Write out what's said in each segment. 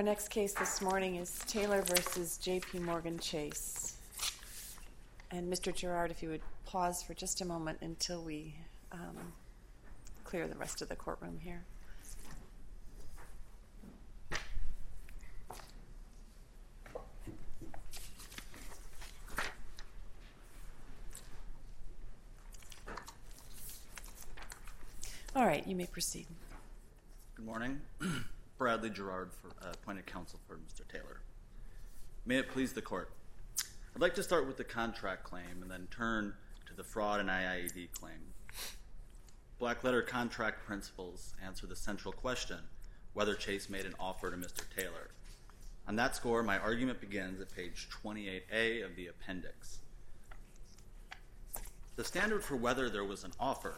Our next case this morning is Taylor versus J.P. Morgan Chase. And Mr. Gerard, if you would pause for just a moment until we clear the rest of the courtroom here. All right, you may proceed. Good morning. Bradley Gerard, appointed counsel for Mr. Taylor. May it please the court. I'd like to start with the contract claim and then turn to the fraud and IIED claim. Black-letter contract principles answer the central question, whether Chase made an offer to Mr. Taylor. On that score, my argument begins at page 28A of the appendix. The standard for whether there was an offer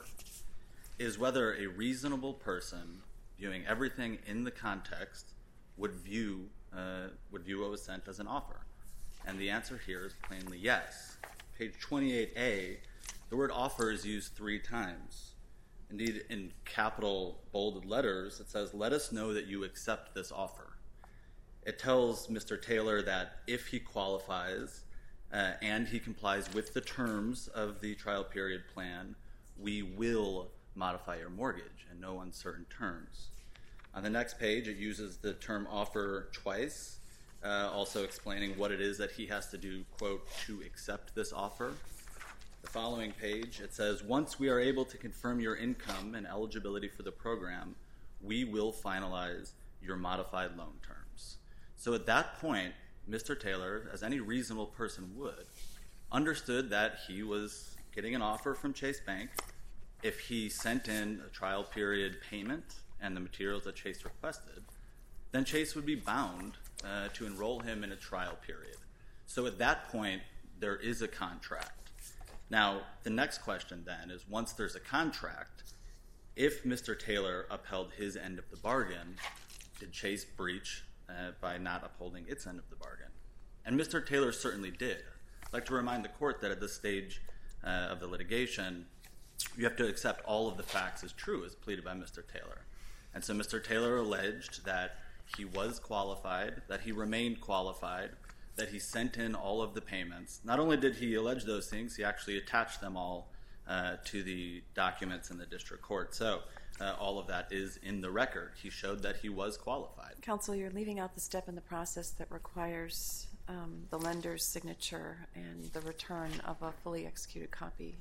is whether a reasonable person viewing everything in the context would view what was sent as an offer. And the answer here is plainly yes. Page 28A, the word offer is used 3 times. Indeed, in capital bolded letters, it says, "Let us know that you accept this offer." It tells Mr. Taylor that if he qualifies and he complies with the terms of the trial period plan, we will modify your mortgage in no uncertain terms. On the next page, it uses the term offer twice, also explaining what it is that he has to do, quote, to accept this offer. The following page, it says, "Once we are able to confirm your income and eligibility for the program, we will finalize your modified loan terms." So at that point, Mr. Taylor, as any reasonable person would, understood that he was getting an offer from Chase Bank. If he sent in a trial period payment and the materials that Chase requested, then Chase would be bound to enroll him in a trial period. So at that point, there is a contract. Now, the next question then is, once there's a contract, if Mr. Taylor upheld his end of the bargain, did Chase breach by not upholding its end of the bargain? And Mr. Taylor certainly did. I'd like to remind the court that at this stage of the litigation, you have to accept all of the facts as true as pleaded by Mr. Taylor. And so Mr. Taylor alleged that he was qualified, that he remained qualified, that he sent in all of the payments. Not only did he allege those things, he actually attached them all to the documents in the district court. So all of that is in the record. He showed that he was qualified. Counsel, you're leaving out the step in the process that requires the lender's signature and the return of a fully executed copy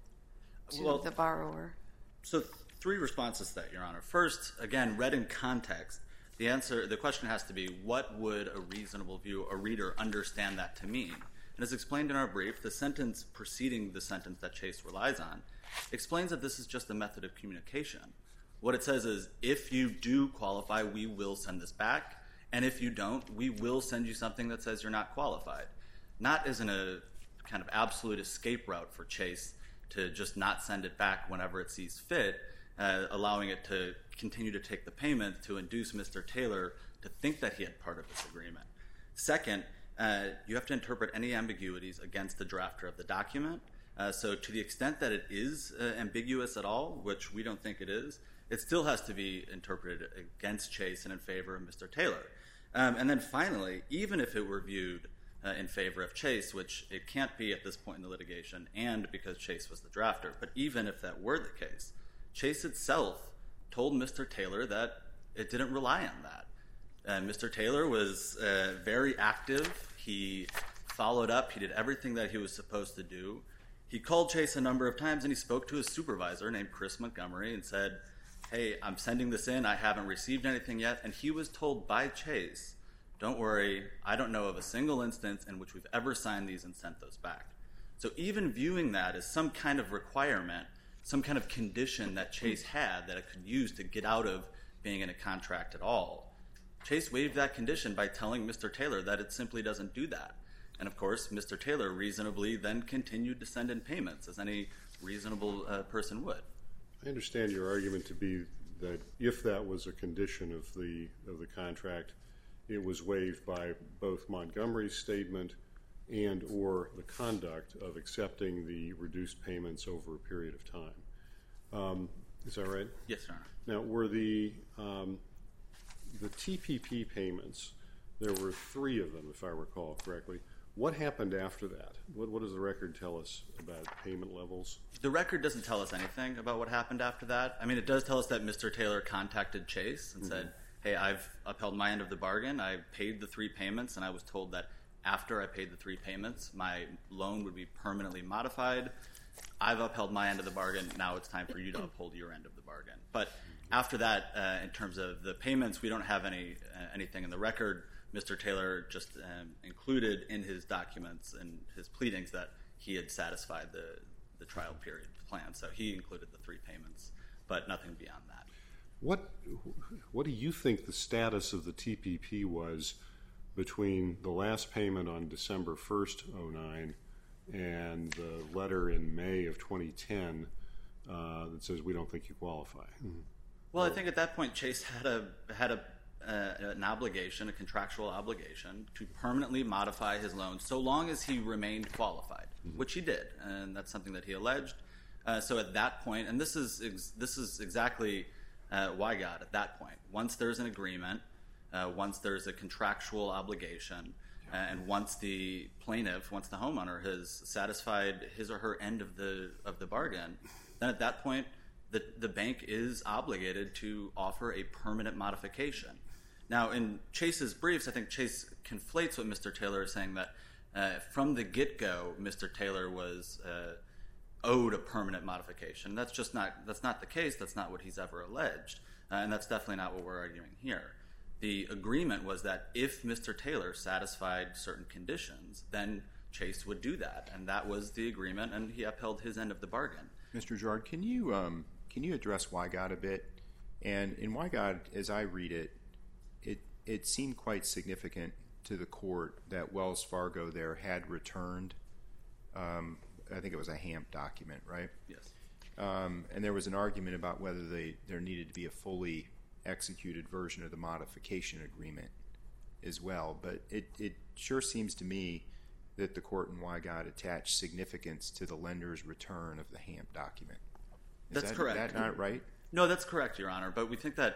to the borrower. So 3 responses to that, Your Honor. First, again, read in context, the question has to be, what would a reasonable reader understand that to mean? And as explained in our brief, the sentence preceding the sentence that Chase relies on explains that this is just a method of communication. What it says is, if you do qualify, we will send this back, and if you don't, we will send you something that says you're not qualified. Not as in a kind of absolute escape route for Chase to just not send it back whenever it sees fit, allowing it to continue to take the payment to induce Mr. Taylor to think that he had part of this agreement. Second, you have to interpret any ambiguities against the drafter of the document. So to the extent that it is ambiguous at all, which we don't think it is, it still has to be interpreted against Chase and in favor of Mr. Taylor. And then finally, even if it were viewed in favor of Chase, which it can't be at this point in the litigation, and because Chase was the drafter, but even if that were the case, Chase itself told Mr. Taylor that it didn't rely on that. Mr. Taylor was very active. He followed up. He did everything that he was supposed to do. He called Chase a number of times, and he spoke to his supervisor named Chris Montgomery and said, "Hey, I'm sending this in. I haven't received anything yet." And he was told by Chase, "Don't worry, I don't know of a single instance in which we've ever signed these and sent those back." So even viewing that as some kind of requirement, some kind of condition that Chase had that it could use to get out of being in a contract at all, Chase waived that condition by telling Mr. Taylor that it simply doesn't do that. And of course, Mr. Taylor reasonably then continued to send in payments, as any reasonable person would. I understand your argument to be that if that was a condition of the contract, it was waived by both Montgomery's statement and or the conduct of accepting the reduced payments over a period of time. Is that right? Yes, Your Honor. Now, were the the TPP payments, there were 3 of them, if I recall correctly. What happened after that? What does the record tell us about payment levels? The record doesn't tell us anything about what happened after that. I mean, it does tell us that Mr. Taylor contacted Chase and said, hey, I've upheld my end of the bargain. I paid the 3 payments, and I was told that after I paid the 3 payments, my loan would be permanently modified. I've upheld my end of the bargain. Now it's time for you to uphold your end of the bargain. But after that, in terms of the payments, we don't have anything in the record. Mr. Taylor just included in his documents and his pleadings that he had satisfied the trial period plan. So he included the 3 payments, but nothing beyond that. What do you think the status of the TPP was between the last payment on December 1st, 2009 and the letter in May of 2010 that says we don't think you qualify? Well, I think at that point Chase had an obligation, a contractual obligation, to permanently modify his loan so long as he remained qualified, which he did, and that's something that he alleged. So at that point, and this is exactly Wygod at that point. Once there's an agreement, once there's a contractual obligation, and once the plaintiff, once the homeowner has satisfied his or her end of the bargain, then at that point the bank is obligated to offer a permanent modification. Now, in Chase's briefs, I think Chase conflates what Mr. Taylor is saying, that from the get-go, Mr. Taylor was owed a permanent modification. That's not the case. That's not what he's ever alleged, and that's definitely not what we're arguing here. The agreement was that if Mr. Taylor satisfied certain conditions, then Chase would do that, and that was the agreement, and he upheld his end of the bargain. Mr. Girard, can you address Wygod a bit? And in Wygod, as I read it, it seemed quite significant to the court that Wells Fargo there had returned, I think it was a HAMP document, right? Yes. And there was an argument about whether there needed to be a fully executed version of the modification agreement as well. But it sure seems to me that the court in Wygod attached significance to the lender's return of the HAMP document. That's correct. Is that not right? No, that's correct, Your Honor. But we think that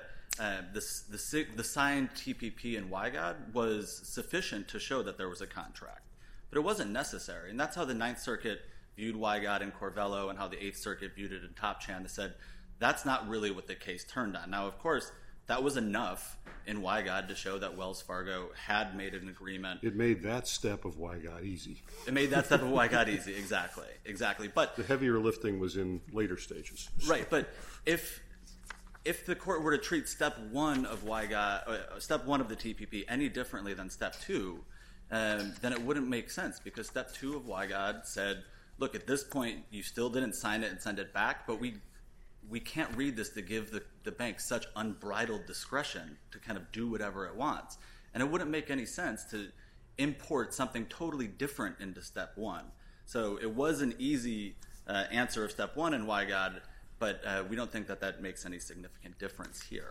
the signed TPP in Wygod was sufficient to show that there was a contract. But it wasn't necessary. And that's how the Ninth Circuit viewed Wygod in Corvello and how the Eighth Circuit viewed it in Topchan. They said that's not really what the case turned on. Now, of course, that was enough in Wygod to show that Wells Fargo had made an agreement. It made that step of Wygod easy. It made that step of Wygod easy, exactly. But the heavier lifting was in later stages. Right, but if the court were to treat step 1 of Wygod, step 1 of the TPP any differently than step 2, then it wouldn't make sense, because step 2 of Wygod said, look, at this point you still didn't sign it and send it back, but we can't read this to give the bank such unbridled discretion to kind of do whatever it wants. And it wouldn't make any sense to import something totally different into step 1. So it was an easy answer of step 1 in Wygod, but we don't think that makes any significant difference here.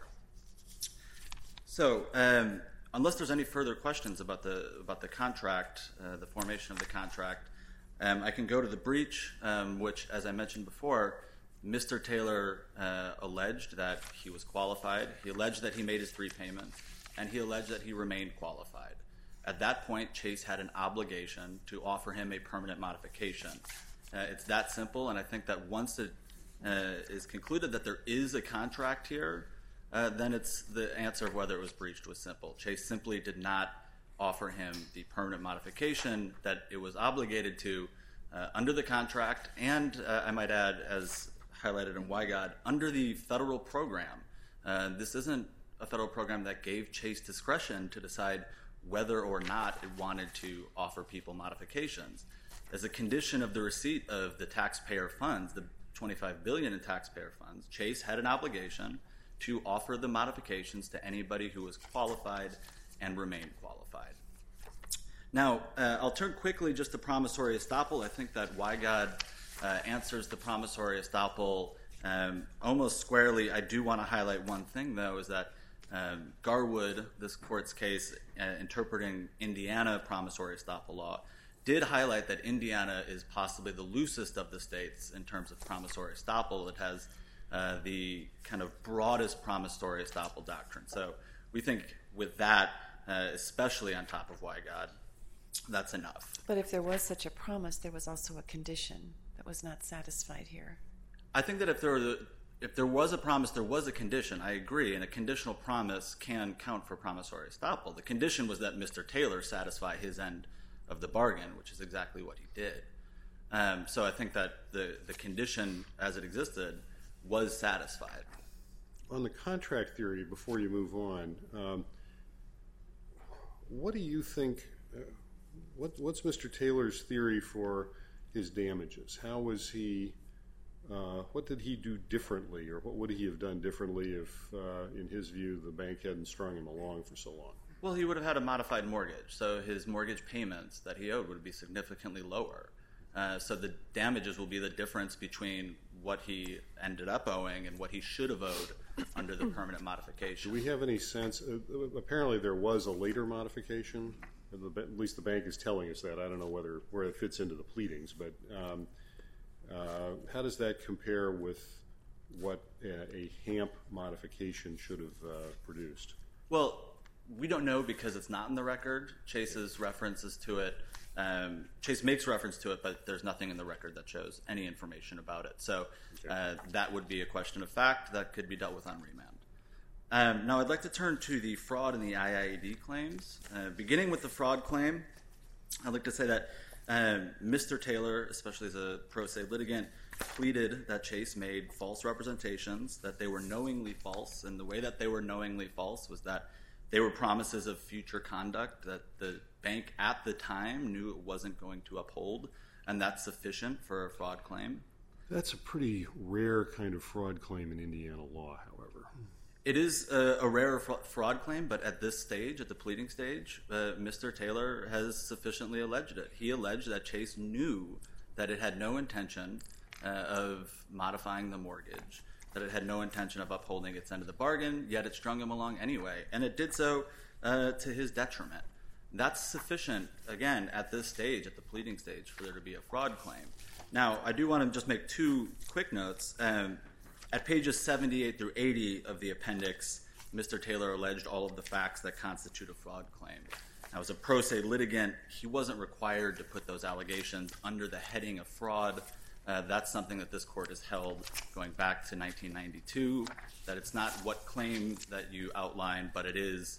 So unless there's any further questions about the contract, the formation of the contract, I can go to the breach, which, as I mentioned before, Mr. Taylor alleged that he was qualified. He alleged that he made his 3 payments, and he alleged that he remained qualified. At that point, Chase had an obligation to offer him a permanent modification. It's that simple, and I think that once it is concluded that there is a contract here, then it's the answer of whether it was breached was simple. Chase simply did not offer him the permanent modification that it was obligated to under the contract, and I might add, as highlighted in Wygod, under the federal program. This isn't a federal program that gave Chase discretion to decide whether or not it wanted to offer people modifications. As a condition of the receipt of the taxpayer funds, the $25 billion in taxpayer funds, Chase had an obligation to offer the modifications to anybody who was qualified and remained qualified. Now, I'll turn quickly just to promissory estoppel. I think that Wygod answers the promissory estoppel almost squarely. I do want to highlight one thing, though, is that Garwood, this court's case interpreting Indiana promissory estoppel law, did highlight that Indiana is possibly the loosest of the states in terms of promissory estoppel. It has the kind of broadest promissory estoppel doctrine. So We think with that, especially on top of Wygod, that's enough. But if there was such a promise, there was also a condition that was not satisfied here. I think that if there was a promise, there was a condition. I agree, and a conditional promise can count for promissory estoppel. The condition was that Mr. Taylor satisfy his end of the bargain, which is exactly what he did. So I think that the condition as it existed was satisfied. On the contract theory, before you move on, what do you think, what's Mr. Taylor's theory for his damages? How was he, what did he do differently, or what would he have done differently if, in his view, the bank hadn't strung him along for so long? Well, he would have had a modified mortgage, so his mortgage payments that he owed would be significantly lower. So the damages will be the difference between what he ended up owing and what he should have owed under the permanent modification. Do we have any sense? Apparently there was a later modification. At least the bank is telling us that. I don't know where it fits into the pleadings, but how does that compare with what a HAMP modification should have produced? Well, we don't know because it's not in the record. Chase's references to it, Chase makes reference to it, but there's nothing in the record that shows any information about it. So that would be a question of fact that could be dealt with on remand. Now I'd like to turn to the fraud and the IIED claims. Beginning with the fraud claim, I'd like to say that Mr. Taylor, especially as a pro se litigant, pleaded that Chase made false representations, that they were knowingly false, and the way that they were knowingly false was that they were promises of future conduct that the bank at the time knew it wasn't going to uphold, and that's sufficient for a fraud claim. That's a pretty rare kind of fraud claim in Indiana law, however. It is a rare fraud claim, but at this stage, at the pleading stage, Mr. Taylor has sufficiently alleged it. He alleged that Chase knew that it had no intention of modifying the mortgage, that it had no intention of upholding its end of the bargain, yet it strung him along anyway, and it did so to his detriment. That's sufficient, again, at this stage, at the pleading stage, for there to be a fraud claim. Now, I do want to just make two quick notes. At pages 78 through 80 of the appendix, Mr. Taylor alleged all of the facts that constitute a fraud claim. Now, as a pro se litigant, he wasn't required to put those allegations under the heading of fraud. That's something that this court has held going back to 1992, that it's not what claim that you outline, but it is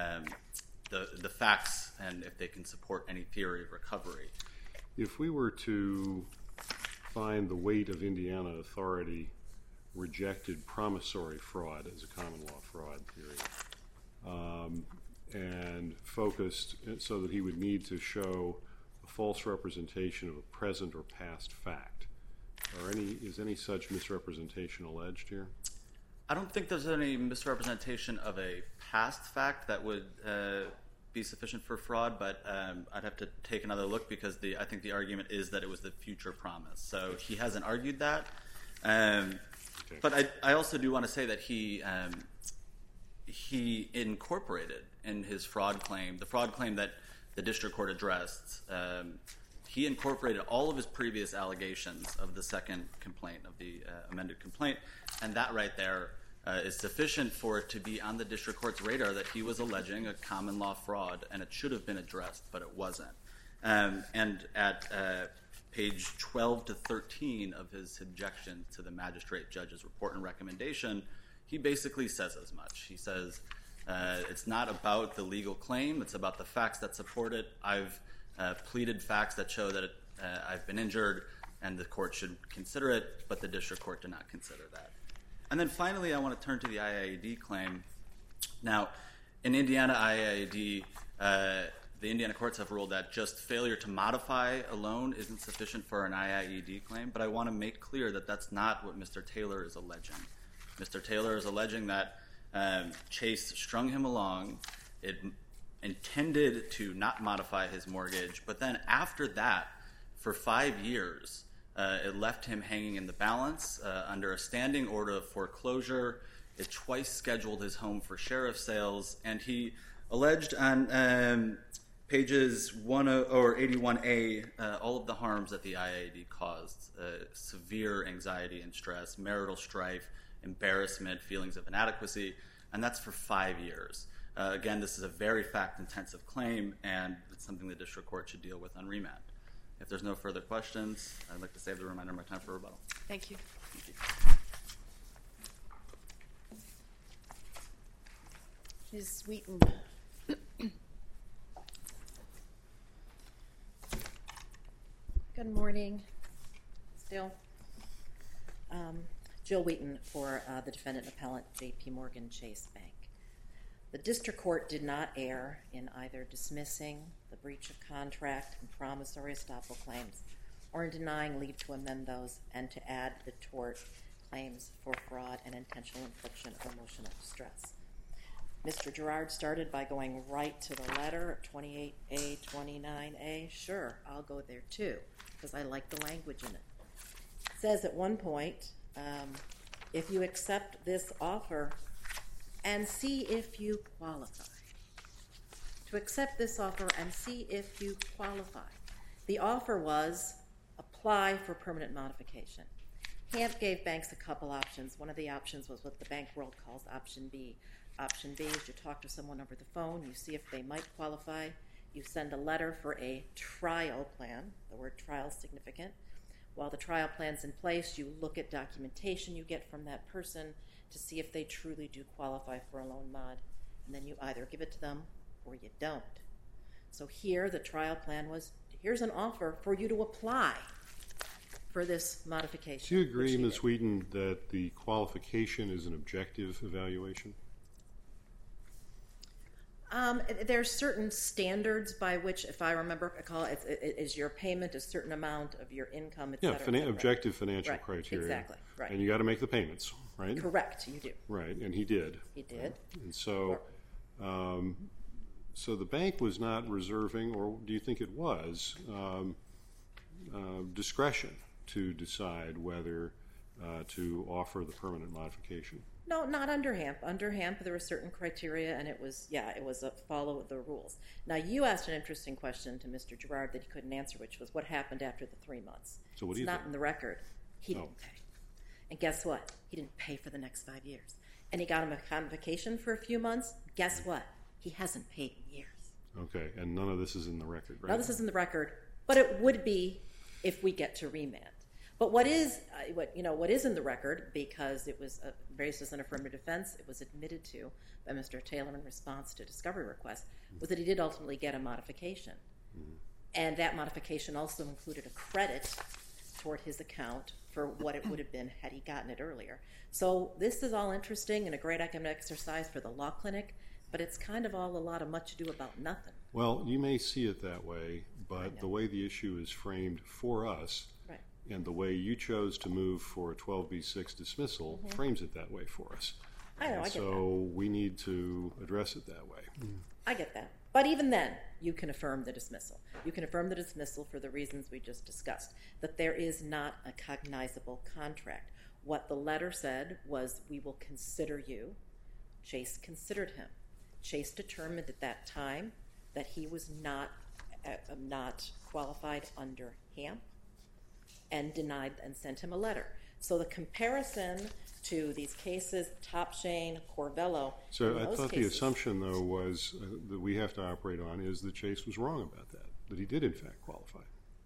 the facts and if they can support any theory of recovery. If we were to find the weight of Indiana authority rejected promissory fraud as a common law fraud theory, and focused so that he would need to show a false representation of a present or past fact, is any such misrepresentation alleged here? I don't think there's any misrepresentation of a past fact that would be sufficient for fraud, but I'd have to take another look because I think the argument is that it was the future promise. So he hasn't argued that. But I also do want to say that he incorporated in his fraud claim, the fraud claim that the district court addressed, he incorporated all of his previous allegations of the second complaint, of the amended complaint, and that right there is sufficient for it to be on the district court's radar that he was alleging a common law fraud, and it should have been addressed, but it wasn't. And at page 12 to 13 of his objection to the magistrate judge's report and recommendation, he basically says as much. He says, it's not about the legal claim, it's about the facts that support it. I've pleaded facts that show that I've been injured and the court should consider it, but the district court did not consider that. And then finally, I want to turn to the IIED claim. Now, in Indiana IIED, the Indiana courts have ruled that just failure to modify alone isn't sufficient for an IIED claim, but I want to make clear that that's not what Mr. Taylor is alleging. Mr. Taylor is alleging that Chase strung him along, it intended to not modify his mortgage, but then after that, for 5 years, it left him hanging in the balance under a standing order of foreclosure. It twice scheduled his home for sheriff sales, and he alleged on pages 81A all of the harms that the IIED caused, severe anxiety and stress, marital strife, embarrassment, feelings of inadequacy, and that's for 5 years. Again, this is a very fact-intensive claim, and it's something the district court should deal with on remand. If there's no further questions, I'd like to save the remainder of my time for rebuttal. Thank you. Thank you. Ms. Wheaton. Good morning. Still. Jill Wheaton for the defendant appellant, J.P. Morgan Chase Bank. The district court did not err in either dismissing the breach of contract and promissory estoppel claims or in denying leave to amend those and to add the tort claims for fraud and intentional infliction of emotional distress. Mr. Girard started by going right to the letter of 28A, 29A. Sure, I'll go there too, because I like the language in it. It says at one point, if you accept this offer and see if you qualify. To accept this offer and see if you qualify. The offer was apply for permanent modification. HAMP gave banks a couple options. One of the options was what the bank world calls option B. Option B is you talk to someone over the phone, you see if they might qualify, you send a letter for a trial plan. The word trial is significant. While the trial plan's in place, you look at documentation you get from that person to see if they truly do qualify for a loan mod, and then you either give it to them or you don't. So here the trial plan was, here's an offer for you to apply for this modification. Do you agree, Ms. Wheaton, that the qualification is an objective evaluation? There's certain standards by which, if I remember, is your payment a certain amount of your income, et cetera, Yeah, objective financial right, criteria. Exactly, right. And you got to make the payments, right? Correct, you do. Right, and he did. He did. And so, so the bank was not reserving, or do you think it was, discretion to decide whether to offer the permanent modification? No, not under HAMP. Under HAMP, there were certain criteria, and it was a follow the rules. Now, you asked an interesting question to Mr. Girard that he couldn't answer, which was what happened after the 3 months. So what do you think? It's not in the record. He didn't pay. And guess what? He didn't pay for the next 5 years. And he got him a convocation for a few months. Guess what? He hasn't paid in years. Okay, and none of this is in the record, right? None of this is in the record, but it would be if we get to remand. But what is in the record, because it was raised as an affirmative defense, it was admitted to by Mr. Taylor in response to a discovery request, was that he did ultimately get a modification. Mm-hmm. And that modification also included a credit toward his account for what it would have been had he gotten it earlier. So this is all interesting and a great academic exercise for the law clinic, but it's kind of all a lot of much ado about nothing. Well, you may see it that way, but the way the issue is framed for us, right, and the way you chose to move for a 12b6 dismissal frames it that way for us. I know, I get that. So we need to address it that way. I get that. But even then, you can affirm the dismissal. You can affirm the dismissal for the reasons we just discussed, that there is not a cognizable contract. What the letter said was, we will consider you. Chase considered him. Chase determined at that time that he was not qualified under HAMP and denied and sent him a letter. So the comparison to these cases, Topshane, Corvello, so I thought the assumption, though, was that we have to operate on is that Chase was wrong about that he did, in fact, qualify.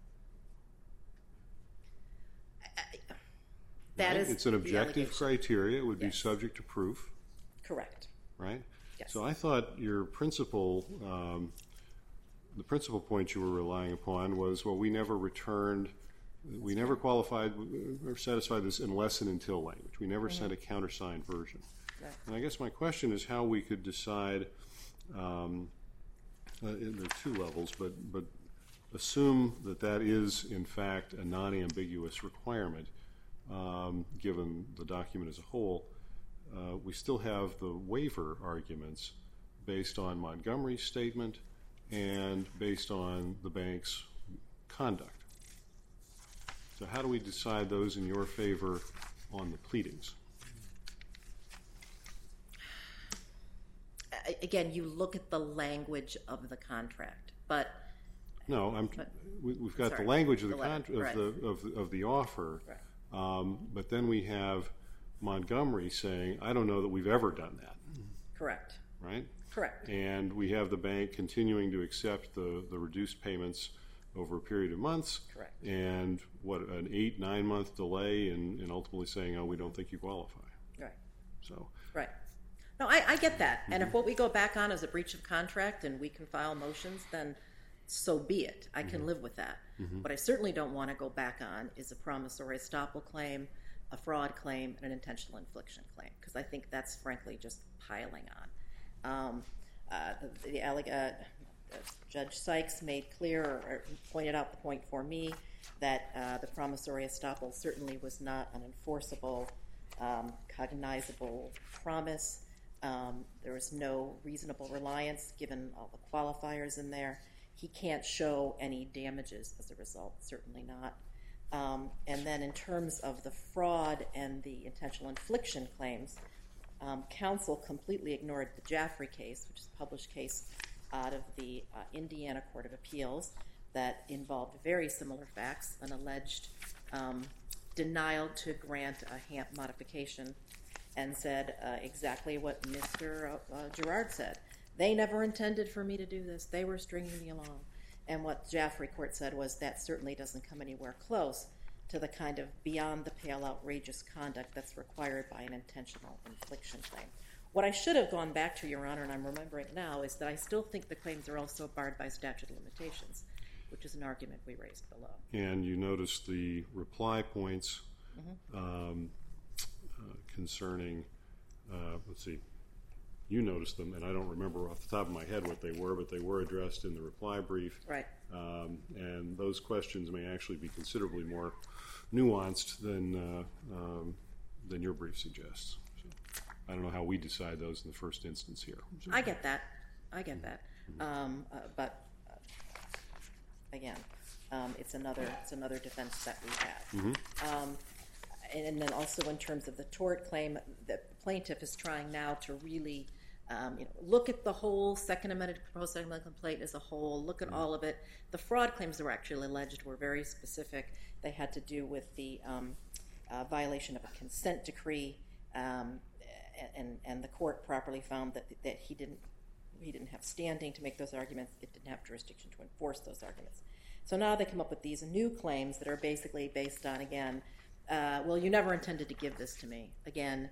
It's an objective criteria. It would be subject to proof. Correct. Right? Yes. So I thought your principal, the principal point you were relying upon was, well, we never qualified or satisfied this unless and until language. We never sent a countersigned version. Right. And I guess my question is how we could decide, there are two levels, but assume that is, in fact, a non-ambiguous requirement, given the document as a whole. We still have the waiver arguments based on Montgomery's statement and based on the bank's conduct. So how do we decide those in your favor on the pleadings? Again, you look at the language of the contract, but no, we've got the language of of the offer, right. But then we have Montgomery saying, "I don't know that we've ever done that." Correct. Right. Correct. And we have the bank continuing to accept the reduced payments over a period of months. Correct. And what, an 8-9 month delay and ultimately saying, oh, we don't think you qualify. Right. So. Right. No, I get that. And if what we go back on is a breach of contract and we can file motions, then so be it. I can live with that. What I certainly don't want to go back on is a promissory estoppel claim, a fraud claim, and an intentional infliction claim, because I think that's frankly just piling on. Judge Sykes made clear or pointed out the point for me that the promissory estoppel certainly was not an enforceable, cognizable promise. There was no reasonable reliance given all the qualifiers in there. He can't show any damages as a result, certainly not. And then in terms of the fraud and the intentional infliction claims, counsel completely ignored the Jaffrey case, which is a published case out of the Indiana Court of Appeals that involved very similar facts, an alleged denial to grant a HAMP modification, and said exactly what Mr. Girard said. They never intended for me to do this. They were stringing me along. And what Jaffrey Court said was that certainly doesn't come anywhere close to the kind of beyond-the-pale outrageous conduct that's required by an intentional infliction claim. What I should have gone back to, Your Honor, and I'm remembering now, is that I still think the claims are also barred by statute of limitations, which is an argument we raised below. And you notice the reply points concerning, let's see, you noticed them, and I don't remember off the top of my head what they were, but they were addressed in the reply brief. Right. And those questions may actually be considerably more nuanced than your brief suggests. So I don't know how we decide those in the first instance here. So. I get that. But again, it's another defense that we have. And then also in terms of the tort claim, the plaintiff is trying now to really look at the whole Second Amendment proposed Second Amendment complaint as a whole, look at all of it. The fraud claims that were actually alleged were very specific. They had to do with the violation of a consent decree, and the court properly found that he didn't have standing to make those arguments. It didn't have jurisdiction to enforce those arguments. So now they come up with these new claims that are basically based on, again, well, you never intended to give this to me. Again,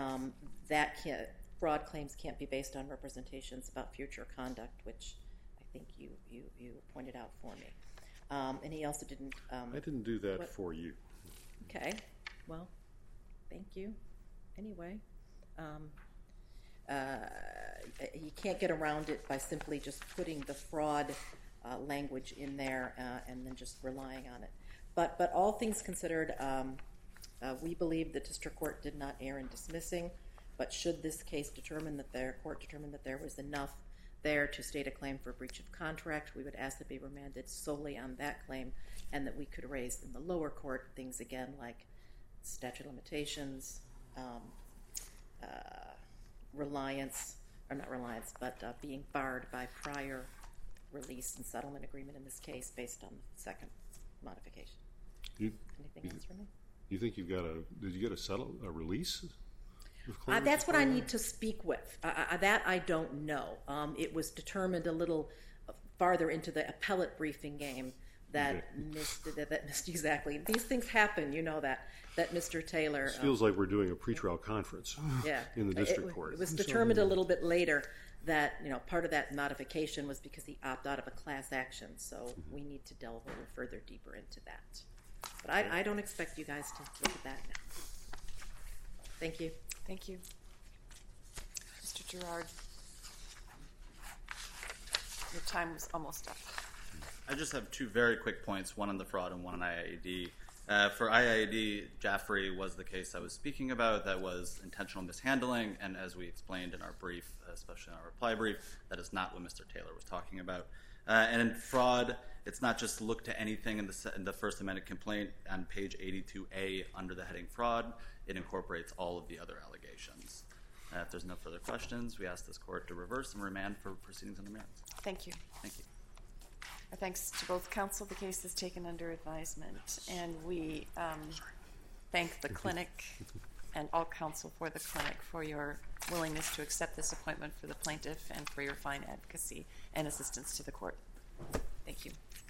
fraud claims can't be based on representations about future conduct, which I think you pointed out for me. And he also didn't... I didn't do that for you. Okay. Well, thank you. Anyway, you can't get around it by simply just putting the fraud language in there and then just relying on it. But all things considered, we believe the district court did not err in dismissing, but should this case determine that their court determined that there was enough there to state a claim for breach of contract, we would ask that be remanded solely on that claim, and that we could raise in the lower court things again like statute of limitations, reliance, or not reliance, but being barred by prior release and settlement agreement in this case based on the second modification. Anything else for me? You think did you get a release? That's what I need to speak with. That I don't know. It was determined a little farther into the appellate briefing game that missed exactly. These things happen, you know that Mr. Taylor... It feels like we're doing a pretrial conference in the district court. It was determined a little bit later that part of that modification was because he opted out of a class action, so we need to delve a little further deeper into that. But I don't expect you guys to look at that now. Thank you. Thank you. Mr. Girard, your time was almost up. I just have two very quick points, one on the fraud and one on IAED. For IAED, Jaffrey was the case I was speaking about. That was intentional mishandling, and as we explained in our brief, especially in our reply brief, that is not what Mr. Taylor was talking about. And in fraud, it's not just look to anything in the First Amendment complaint on page 82A under the heading fraud. It incorporates all of the other allegations. If there's no further questions, we ask this court to reverse and remand for proceedings on the merits. Thank you. Thank you. Our thanks to both counsel. The case is taken under advisement, and we thank the clinic and all counsel for the clinic for your willingness to accept this appointment for the plaintiff and for your fine advocacy and assistance to the court. Thank you.